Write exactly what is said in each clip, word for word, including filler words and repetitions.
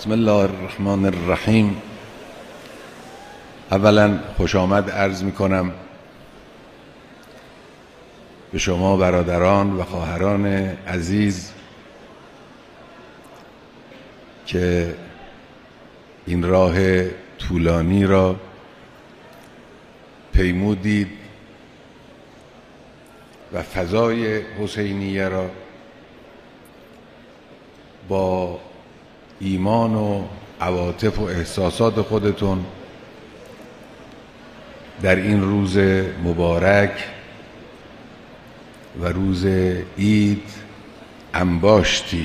بسم الله الرحمن الرحیم. اولا خوش آمد عرض می کنم به شما برادران و خواهران عزیز که این راه طولانی را پیمودید و فضای حسینیه را با ایمان و عواطف و احساسات خودتون در این روز مبارک و روز عید انباشتید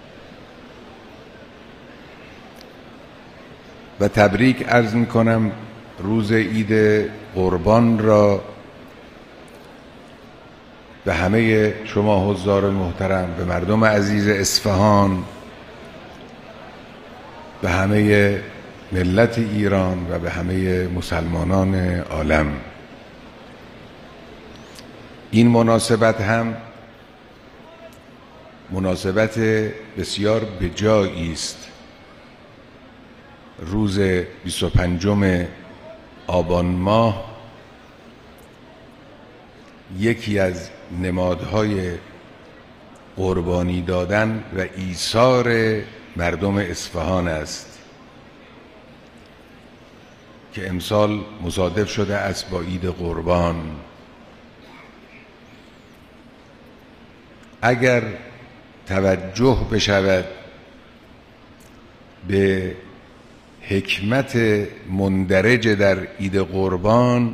و تبریک عرض می کنم روز عید قربان را به همه شما حضار محترم، به مردم عزیز اصفهان، به همه ملت ایران و به همه مسلمانان عالم. این مناسبت هم مناسبت بسیار بجایی است. روز بیست و پنجم آبان ماه یکی از نمادهای قربانی دادن و ایثار مردم اصفهان است که امسال مصادف شده است با عید قربان. اگر توجه بشود به حکمت مندرج در عید قربان،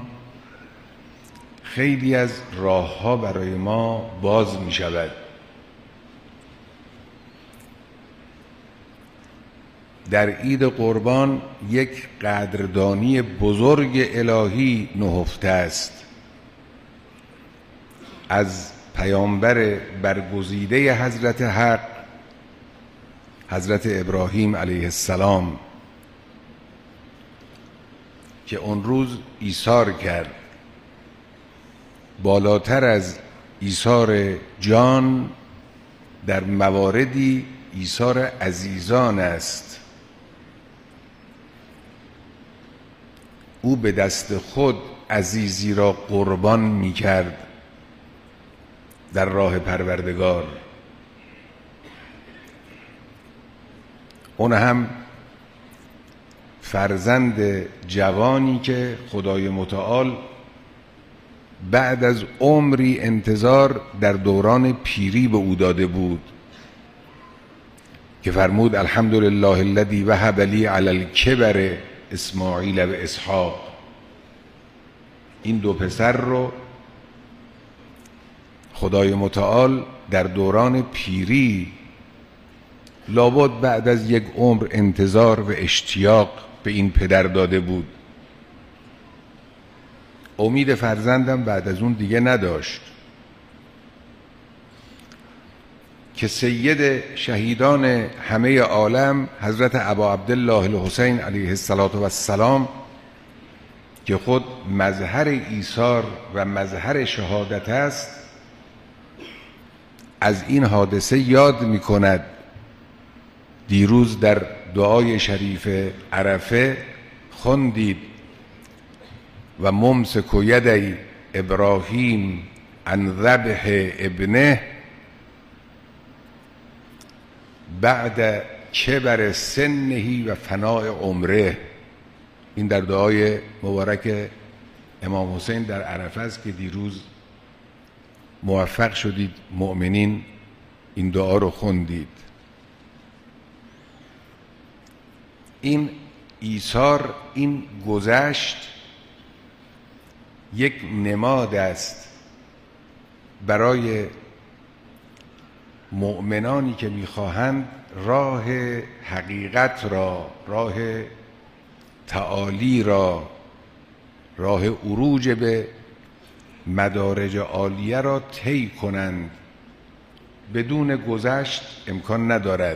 خیلی از راه‌ها برای ما باز می شود. در عید قربان یک قدردانی بزرگ الهی نهفته است از پیامبر برگزیده حضرت حق، حضرت ابراهیم علیه السلام، که اون روز ایثار کرد. بالاتر از ایثار جان در مواردی ایثار عزیزان است. او به دست خود عزیزی را قربان می کرد در راه پروردگار. اون هم فرزند جوانی که خدای متعال بعد از عمری انتظار در دوران پیری به او داده بود که فرمود الحمدلله الذی وهب لی علی الکبر اسماعیل و اسحاق. این دو پسر رو خدای متعال در دوران پیری، لابد بعد از یک عمر انتظار و اشتیاق به این پدر داده بود. امید فرزندم بعد از اون دیگه نداشت که سید شهیدان همه عالم حضرت ابا عبدالله الحسین علیه السلام که خود مظهر ایثار و مظهر شهادت است، از این حادثه یاد می کند. دیروز در دعای شریف عرفه خوندید و ممسک یدی ابراهیم عن ذبح ابنه بعد کبر سنه و فناء عمره. این در دعای مبارک امام حسین در عرفه است که دیروز موفق شدید مؤمنین این دعا رو خوندید. این ایثار، این گذشت، یک نماد است برای مؤمنانی که میخواهند راه حقیقت را، راه تعالی را، راه عروج به مدارج عالیه را طی کنند. بدون گذشت امکان ندارد.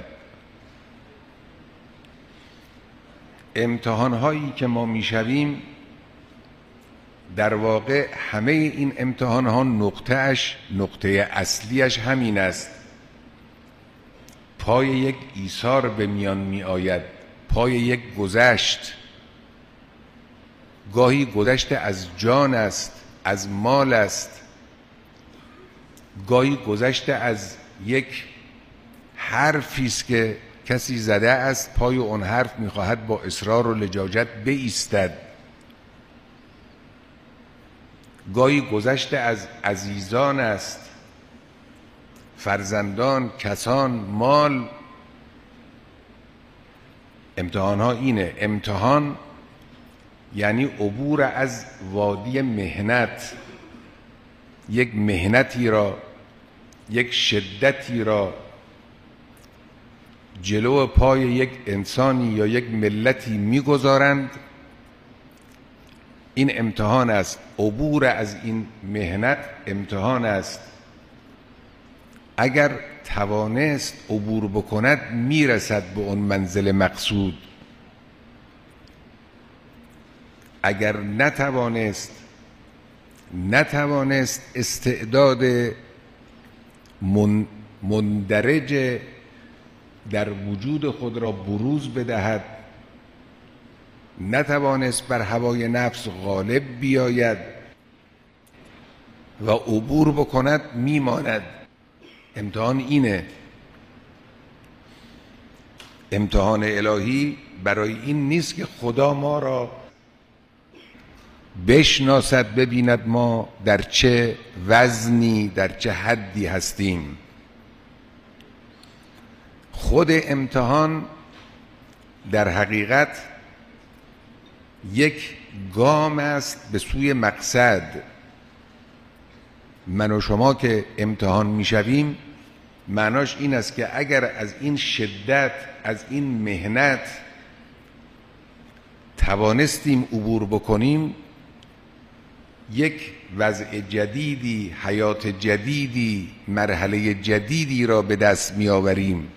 امتحان‌هایی که ما میشویم، در واقع همه این امتحان‌ها نقطه‌اش، نقطه اصلیش همین است: پای یک ایثار به میان می آید، پای یک گذشت. گاهی گذشت از جان است، از مال است، گاهی گذشته از یک حرفی است که کسی زده است، پای اون حرف میخواهد با اصرار و لجاجت بایستد. گاهی گذشته از عزیزان است، فرزندان، کسان، مال. امتحان ها اینه. امتحان یعنی عبور از وادی مهنت، یک مهنتی را، یک شدتی را جلو پای یک انسانی یا یک ملتی میگذارند. این امتحان است. عبور از این مهنت امتحان است. اگر توانست عبور بکند میرسد به اون منزل مقصود. اگر نتوانست نتوانست استعداد من مندرج در وجود خود را بروز بدهد، نتوانست بر هوای نفس غالب بیاید و عبور بکند، میماند. امتحان اینه. امتحان الهی برای این نیست که خدا ما را بشناسد، ببیند ما در چه وزنی، در چه حدی هستیم. خود امتحان در حقیقت یک گام است به سوی مقصد. من و شما که امتحان میشویم معناش این است که اگر از این شدت، از این مهنت توانستیم عبور بکنیم، یک وضع جدیدی، حیات جدیدی، مرحله جدیدی را به دست می آوریم.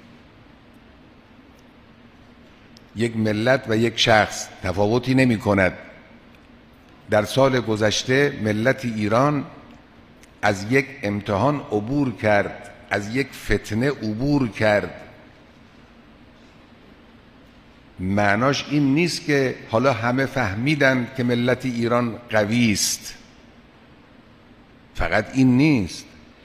یک ملت و یک شخص تفاوتی نمی کند. در سال گذشته ملت ایران از یک امتحان عبور کرد، از یک فتنه عبور کرد. معناش این نیست که حالا همه فهمیدن که ملت ایران قوی است. فقط این نیست،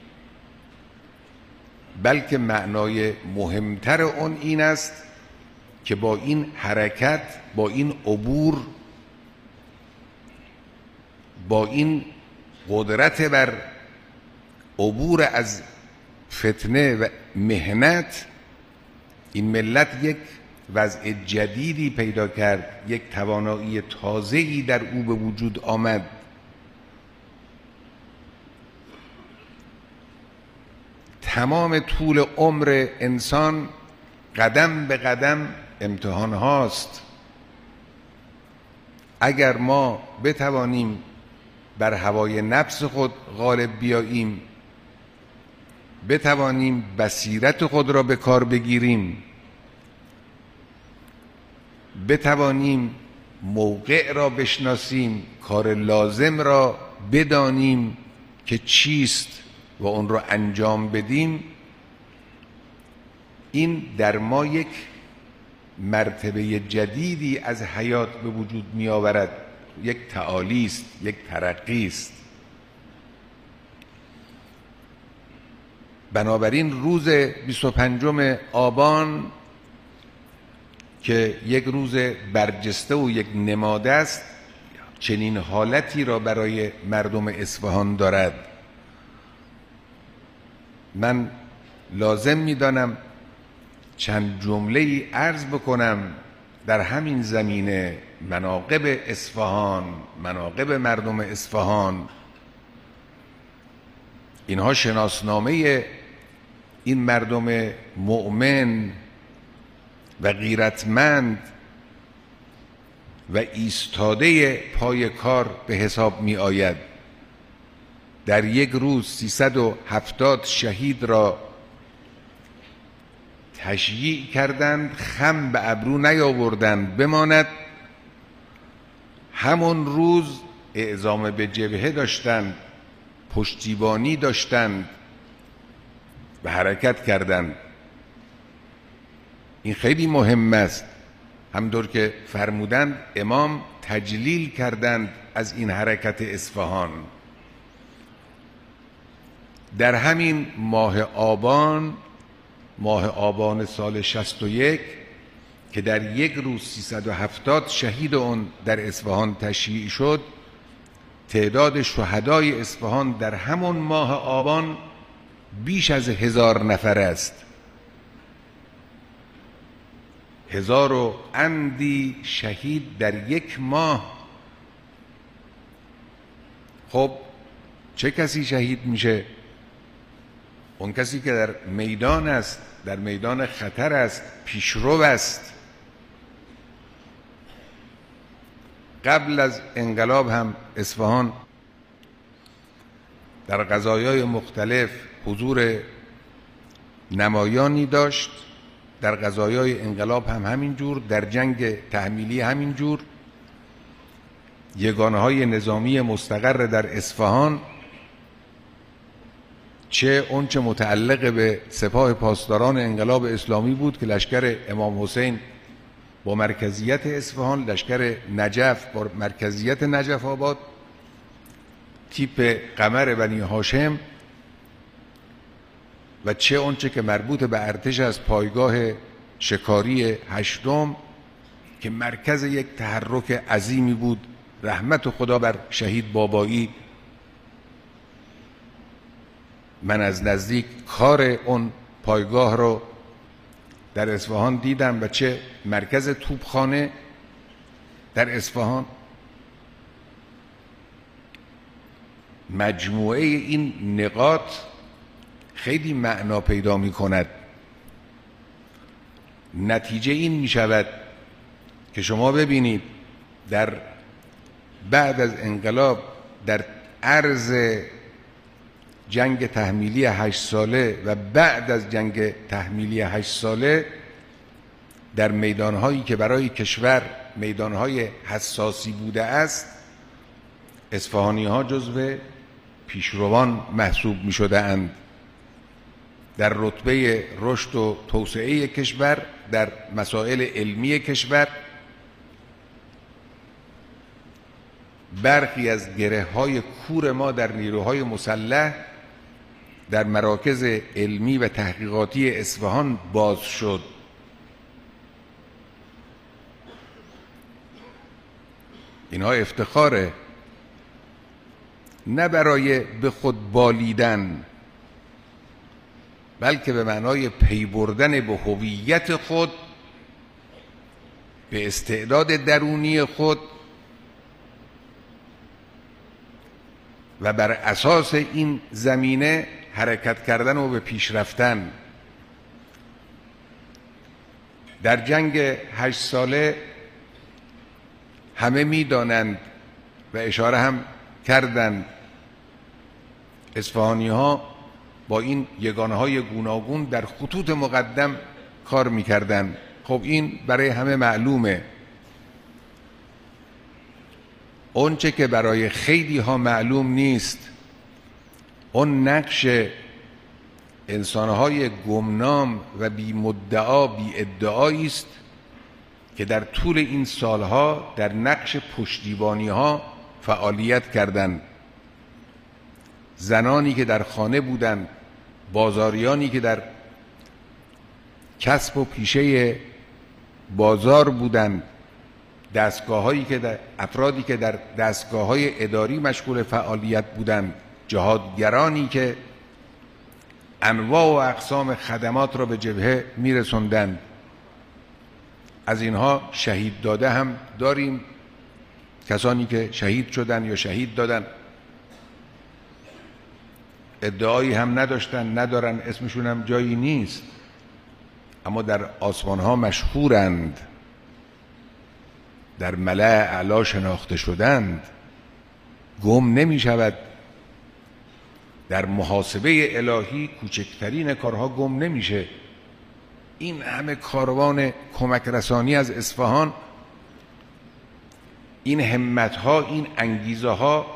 بلکه معنای مهمتر اون این است که با این حرکت، با این عبور، با این قدرت بر عبور از فتنه و مهنت، این ملت یک وضع جدیدی پیدا کرد، یک توانایی تازه‌ای در او به وجود آمد. تمام طول عمر انسان قدم به قدم امتحان هاست. اگر ما بتوانیم بر هوای نفس خود غالب بیاییم، بتوانیم بصیرت خود را به کار بگیریم، بتوانیم موقع را بشناسیم، کار لازم را بدانیم که چیست و اون را انجام بدیم، این در ما یک مرتبه جدیدی از حیات به وجود می آورد. یک تعالی است، یک ترقی است. بنابراین روز بیست و پنجم آبان که یک روز برجسته و یک نماد است، چنین حالتی را برای مردم اصفهان دارد. من لازم می‌دانم چند جمله‌ای عرض بکنم در همین زمینه، مناقب اصفهان، مناقب مردم اصفهان. اینها شناسنامه این مردم مؤمن و غیرتمند و ایستاده پای کار به حساب می آید. در یک روز سیصد و هفتاد شهید را تشییع کردند، خم به ابرو نیاوردند بماند. همون روز اعزام به جبهه داشتند، پشتیبانی داشتند و حرکت کردند. این خیلی مهم است. همطور که فرمودند امام تجلیل کردند از این حرکت اصفهان. در همین ماه آبان، ماه آبان سال شصت و یک که در یک روز سیصد و هفتاد شهید اون در اصفهان تشییع شد، تعداد شهدای اصفهان در همون ماه آبان بیش از هزار نفر است. هزار و اندی شهید در یک ماه. خب چه کسی شهید میشه؟ اون کسی که در میدان است، در میدان خطر است، پیشرو است. قبل از انقلاب هم اصفهان در قضایای مختلف حضور نمایانی داشت، در قضایای انقلاب هم همینجور، در جنگ تحمیلی همینجور. یگانه‌های نظامی مستقر در اصفهان، چه اون چه متعلق به سپاه پاسداران انقلاب اسلامی بود که لشکر امام حسین با مرکزیت اصفهان، لشکر نجف با مرکزیت نجف آباد، تیپ قمر بنی هاشم، و چه اونچه که مربوط به ارتش از پایگاه شکاری هشتم که مرکز یک تحرک عظیمی بود. رحمت خدا بر شهید بابایی. من از نزدیک کار اون پایگاه رو در اصفهان دیدم و چه مرکز توپخانه در اصفهان. مجموعه این نقاط خیلی معنا پیدا می کند. نتیجه این می شود که شما ببینید در بعد از انقلاب، در عرض جنگ تحمیلی هشت ساله و بعد از جنگ تحمیلی هشت ساله، در میدانهایی که برای کشور میدانهای حساسی بوده است، اصفهانی ها جزو پیشروان محسوب می شده اند در رتبه رشد و توسعه کشور، در مسائل علمی کشور. برخی از گره های کور ما در نیروهای مسلح در مراکز علمی و تحقیقاتی اصفهان باز شد. اینها افتخاره، نه برای به خود بالیدن، بلکه به معنای پی بردن به هویت خود، به استعداد درونی خود و بر اساس این زمینه حرکت کردن و به پیش رفتن. در جنگ هشت ساله همه می دانند و اشاره هم کردند، اصفهانی ها با این یگانه های گوناگون در خطوط مقدم کار می کردن. خب این برای همه معلومه. اون چه که برای خیلی ها معلوم نیست، اون نقش انسانهای گمنام و بی مدعا بی ادعایی است که در طول این سالها در نقش پشتیبانی ها فعالیت کردند. زنانی که در خانه بودند، بازاریانی که در کسب و پیشه بازار بودند، دستگاه‌هایی که در افرادی که در دستگاه‌های اداری مشغول فعالیت بودند، جهادگرانی که انواع و اقسام خدمات را به جبهه می‌رساندند. از اینها شهید داده هم داریم، کسانی که شهید شدند یا شهید دادند، ادعایی هم نداشتن، ندارن، اسمشون هم جایی نیست، اما در آسمان ها مشهورند، در ملأ اعلی شناخته شدند، گم نمی شود. در محاسبه الهی کوچکترین کارها گم نمیشه. این همه کاروان کمک رسانی از اصفهان، این همت ها، این انگیزه ها،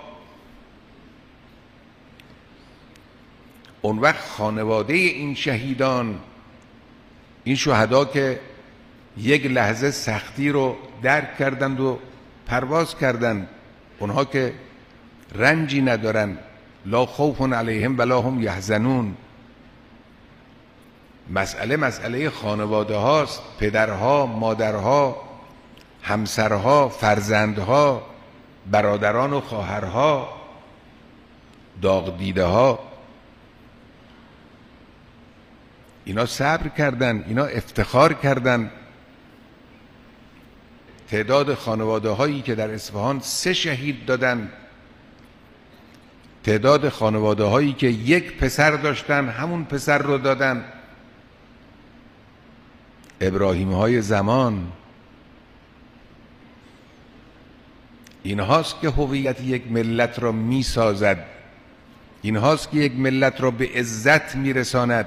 اون وقت خانواده این شهیدان، این شهدا که یک لحظه سختی رو درک کردند و پرواز کردند. اونها که رنجی ندارن، لا خوف علیهم ولا هم یحزنون. مسئله مسئله خانواده هاست، پدرها، مادرها، همسرها، فرزندها، برادران و خواهرها، داغ دیده ها. اینا صبر کردن، اینا افتخار کردن. تعداد خانواده هایی که در اصفهان سه شهید دادن، تعداد خانواده هایی که یک پسر داشتن همون پسر رو دادن. ابراهیم های زمان. این هاست که هویت یک ملت را می سازد، این هاست که یک ملت را به عزت می رساند.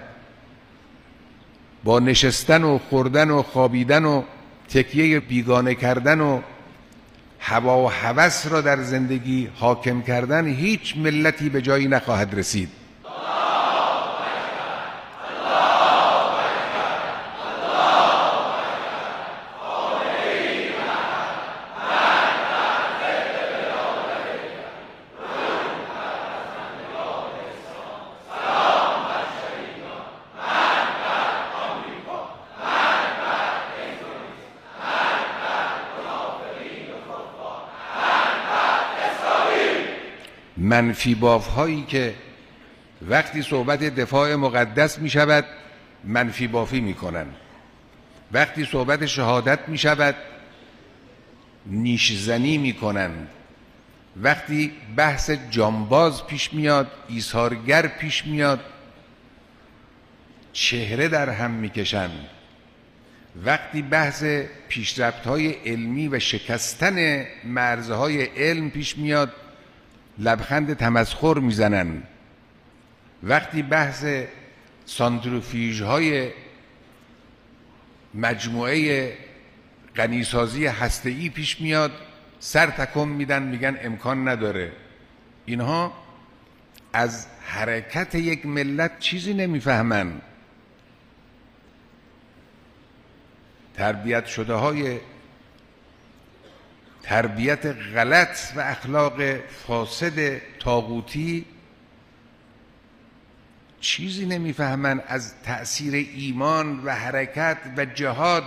با نشستن و خوردن و خوابیدن و تکیه بیگانه کردن و هوا و هوس را در زندگی حاکم کردن هیچ ملتی به جایی نخواهد رسید. منفی باف هایی که وقتی صحبت دفاع مقدس می شود منفی بافی می کنن، وقتی صحبت شهادت می شود نیشزنی می کنند، وقتی بحث جانباز پیش میاد، ایثارگر پیش میاد، چهره در هم می کشند. وقتی بحث پیشرفت های علمی و شکستن مرزهای علم پیش میاد لبخند تمسخر میزنن. وقتی بحث سانتریفیوژ های مجموعه غنیسازی هسته‌ای پیش میاد سر تکون میدن، میگن امکان نداره. اینها از حرکت یک ملت چیزی نمیفهمن. تربیت شده های تربیت غلط و اخلاق فاسد طاغوتی چیزی نمیفهمن از تأثیر ایمان و حرکت و جهاد.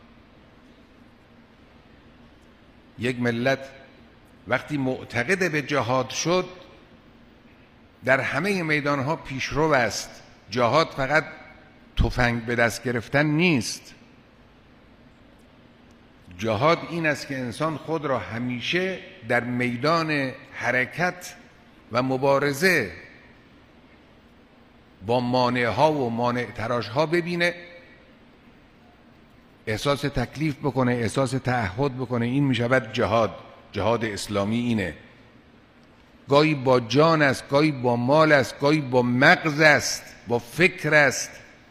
یک ملت وقتی معتقد به جهاد شد در همه میدانها پیشرو است. جهاد فقط تفنگ به دست گرفتن نیست. جهاد این است که انسان خود را همیشه در میدان حرکت و مبارزه با مانعها و مانع تراشها ببینه، احساس تکلیف بکنه، احساس تعهد بکنه. این می شود جهاد. جهاد اسلامی اینه. گاهی با جان است، گاهی با مال است، گاهی با مغز است، با فکر است،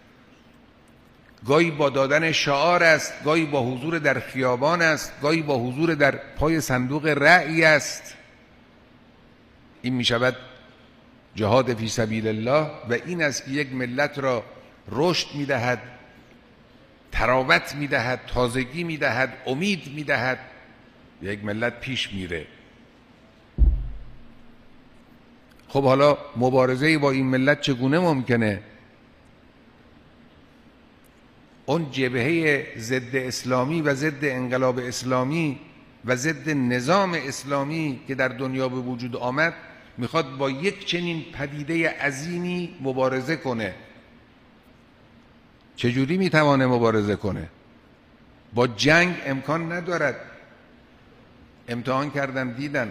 گاهی با دادن شعار است، گاهی با حضور در خیابان است، گاهی با حضور در پای صندوق رأی است. این می شود جهاد فی سبیل الله و این است که یک ملت را رشد می دهد، تراوت می دهد، تازگی می دهد، امید می دهد. یک ملت پیش میره. خب حالا مبارزه با این ملت چگونه ممکنه؟ اون جبهه ضد اسلامی و ضد انقلاب اسلامی و ضد نظام اسلامی که در دنیا به وجود آمد میخواد با یک چنین پدیده عظیمی مبارزه کنه. چجوری میتوانه مبارزه کنه؟ با جنگ امکان ندارد. امتحان کردم دیدن.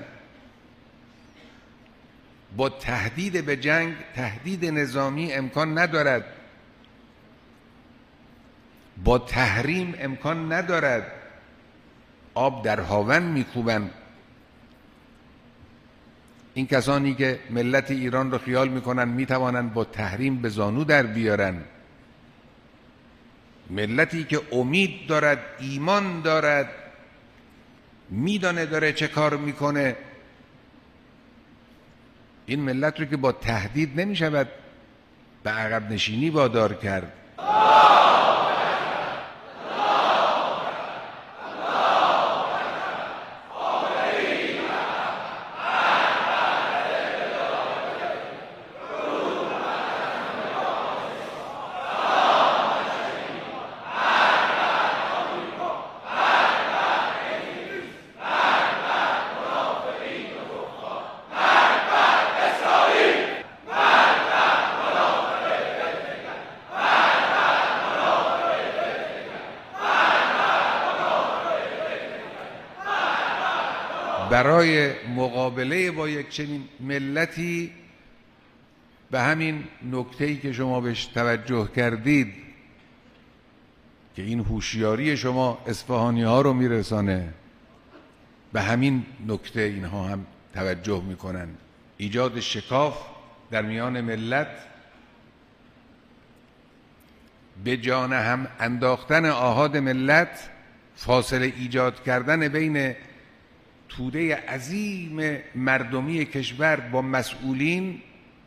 با تهدید به جنگ، تهدید نظامی امکان ندارد. با تحریم امکان ندارد. آب در هاون میکوبن. این کسانی که ملت ایران رو خیال میکنن میتوانند با تحریم به زانو در بیارن، ملتی که امید دارد، ایمان دارد، میدانه داره چه کار میکنه، این ملت رو که با تهدید نمیشود به عقب نشینی وادار کرد. برای مقابله با یک چنین ملتی به همین نکته‌ای که شما بهش توجه کردید که این هوشیاری شما اصفهانی ها رو میرسانه، به همین نکته اینها هم توجه میکنن. ایجاد شکاف در میان ملت، به جان هم انداختن آحاد ملت، فاصله ایجاد کردن بین توده عظیم مردمی کشور با مسئولین،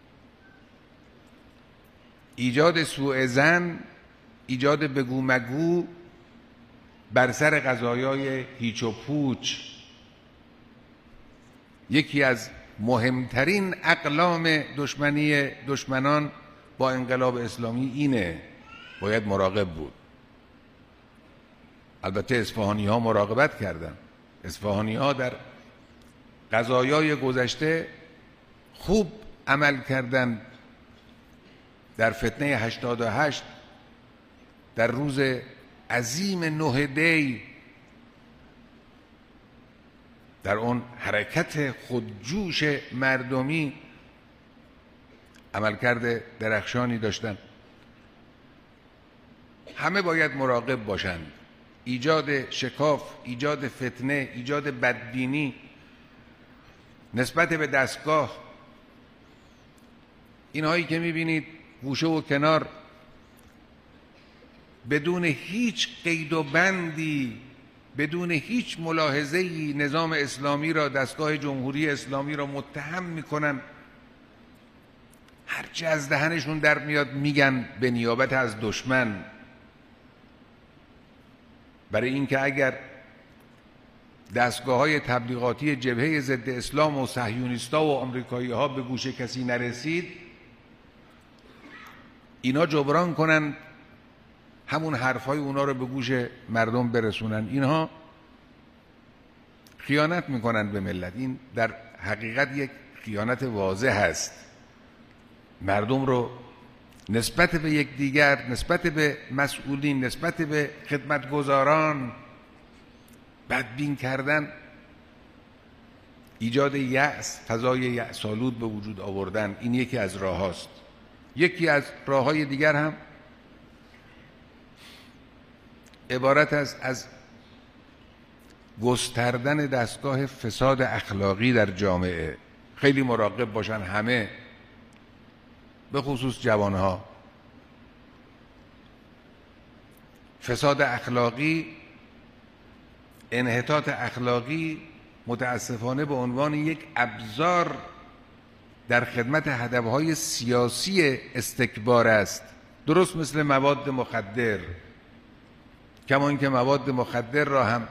ایجاد سوء ظن، ایجاد بگو مگو بر سر قضایای هیچ و پوچ. یکی از مهمترین اقلام دشمنی دشمنان با انقلاب اسلامی اینه، باید مراقب بود. البته اصفهانی ها مراقبت کردن، اصفهانی ها در قضایای گذشته خوب عمل کردن. در فتنه هشتاد و هشت، در روز عظیم نه دی، در اون حرکت خودجوش مردمی عملکرد درخشانی داشتن. همه باید مراقب باشند. ایجاد شکاف، ایجاد فتنه، ایجاد بدبینی نسبت به دستگاه، اینهایی که میبینید گوشه و کنار بدون هیچ قید و بندی، بدون هیچ ملاحظه‌ای نظام اسلامی را، دستگاه جمهوری اسلامی را متهم میکنن. هرچی از دهنشون در میاد میگن به نیابت از دشمن، برای اینکه اگر دستگاه‌های تبلیغاتی جبهه ضد اسلام و صهیونیست‌ها و آمریکایی‌ها به گوش کسی نرسید، اینا جبران کنن همون حرفای اونا رو به گوش مردم برسونن. اینها خیانت میکنن به ملت. این در حقیقت یک خیانت واضح هست. مردم رو نسبت به یکدیگر، نسبت به مسئولین، نسبت به خدمتگزاران بدبین کردن، ایجاد یأس، فضای یأس‌آلود به وجود آوردن. این یکی از راه هاست. یکی از راه های دیگر هم عبارت از از گستردن دستگاه فساد اخلاقی در جامعه. خیلی مراقب باشن همه، به خصوص جوانها. فساد اخلاقی، انحطاط اخلاقی متاسفانه به عنوان یک ابزار در خدمت هدفهای سیاسی استکبار است. درست مثل مواد مخدر، کما اینکه مواد مخدر را هم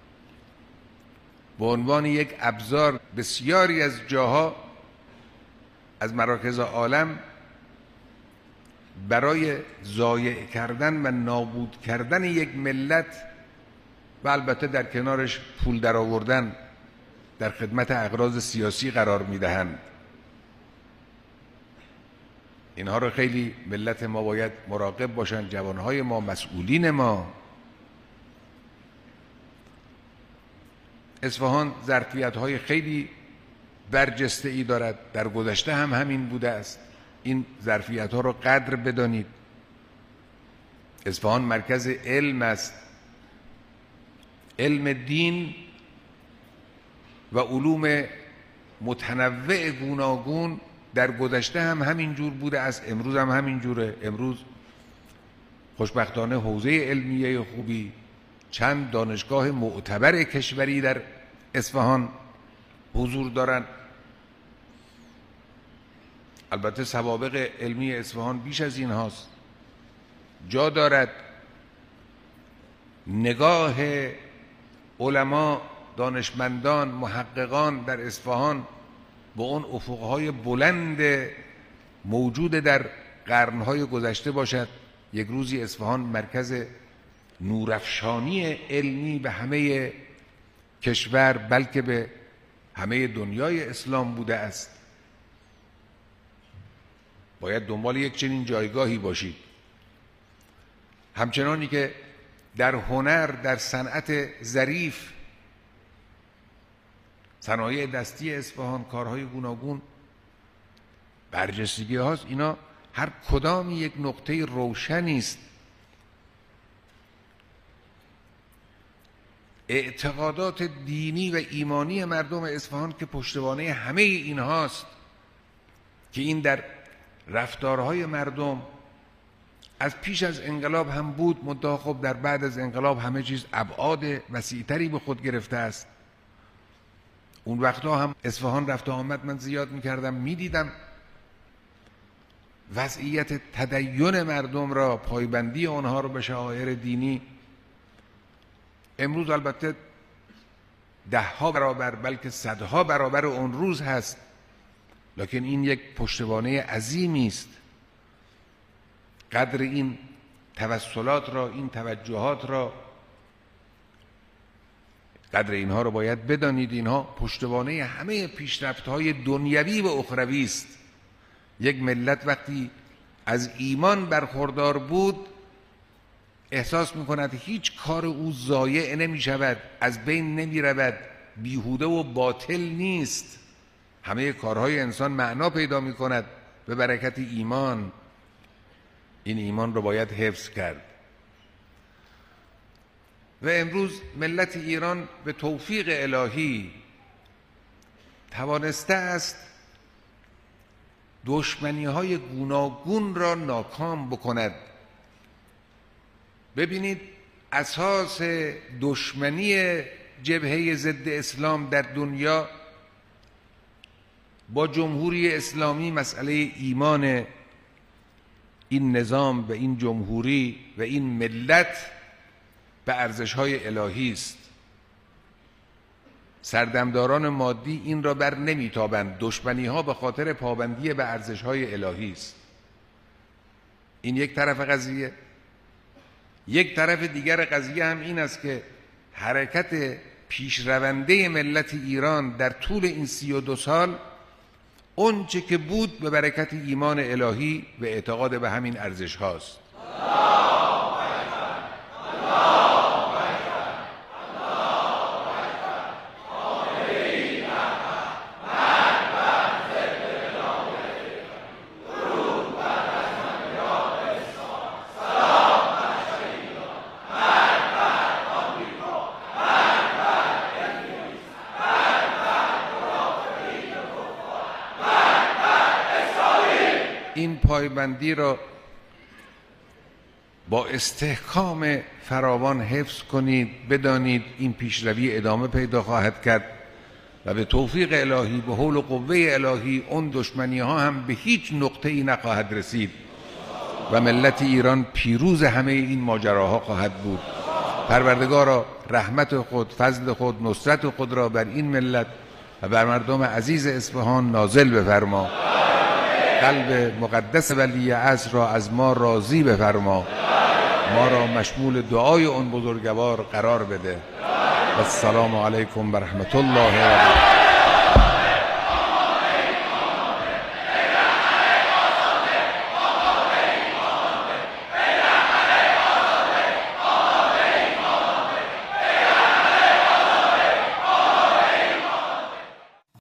به عنوان یک ابزار بسیاری از جاها، از مراکز عالم، برای ضایع کردن و نابود کردن یک ملت و البته در کنارش پول درآوردن در خدمت اغراض سیاسی قرار میدهند. اینها رو خیلی ملت ما باید مراقب باشن، جوانهای ما، مسئولین ما. اصفهان ظرفیت‌های خیلی برجسته ای دارد، در گذشته هم همین بوده است. این ظرفیت‌ها رو قدر بدانید. اصفهان مرکز علم است، علم دین و علوم متنوع گوناگون. در گذشته هم همین جور بوده است، امروز هم همین جوره. امروز خوشبختانه حوزه علمیه خوبی، چند دانشگاه معتبر کشوری در اصفهان حضور دارند. البته سوابق علمی اصفهان بیش از این هاست. جا دارد نگاه علما، دانشمندان، محققان در اصفهان با اون افقهای بلند موجود در قرنهای گذشته باشد. یک روزی اصفهان مرکز نورافشانی علمی به همه کشور، بلکه به همه دنیای اسلام بوده است. باید دنبال یک چنین جایگاهی باشید. همچنانی که در هنر، در صنعت ظریف، صنایع دستی اصفهان، کارهای گوناگون، برجستگی هاست، اینا هر کدام یک نقطه روشنی است. اعتقادات دینی و ایمانی مردم اصفهان که پشتوانه همه این هاست که این در رفتارهای مردم از پیش از انقلاب هم بود، منتها خب در بعد از انقلاب همه چیز ابعاد وسیع‌تری به خود گرفته است. اون وقتا هم اصفهان رفت و آمد من زیاد می‌کردم، می‌دیدم وضعیت تدین مردم را، پایبندی آنها را به شعائر دینی. امروز البته ده ها برابر بلکه صدها برابر اون روز هست، لکن این یک پشتوانه عظیمی است. قدر این توسلات را، این توجهات را، قدر اینها را باید بدانید. اینها پشتوانه همه پیشرفت‌های دنیوی و اخروی است. یک ملت وقتی از ایمان برخوردار بود احساس می‌کند هیچ کار او ضایع نمی‌شود، از بین نمی‌رود، بیهوده و باطل نیست. همه کارهای انسان معنا پیدا می‌کند به برکت ایمان. این ایمان رو باید حفظ کرد. و امروز ملت ایران به توفیق الهی توانسته است دشمنی‌های گوناگون را ناکام بکند. ببینید اساس دشمنی جبهه ضد اسلام در دنیا با جمهوری اسلامی مسئله ایمان این نظام و این جمهوری و این ملت به ارزش‌های الهی است. سردمداران مادی این را بر نمیتابند. دشمنی‌ها به خاطر پابندی به ارزش‌های الهی است. این یک طرف قضیه. یک طرف دیگر قضیه هم این است که حرکت پیشرونده ملت ایران در طول این سی و دو سال اون چه که بود به برکت ایمان الهی و اعتقاد به همین ارزش هاست. این پایبندی را با استحکام فراوان حفظ کنید. بدانید این پیشروی ادامه پیدا خواهد کرد و به توفیق الهی، به حول و قوه الهی، اون دشمنی ها هم به هیچ نقطه ای نخواهد رسید و ملت ایران پیروز همه این ماجراها خواهد بود. پروردگارا رحمت خود، فضل خود، نصرت خود را بر این ملت و بر مردم عزیز اصفهان نازل بفرما. قلب مقدس ولی عصر را از ما راضی بفرما. ما را مشمول دعای اون بزرگوار قرار بده. السلام علیکم و رحمت الله و برکاته.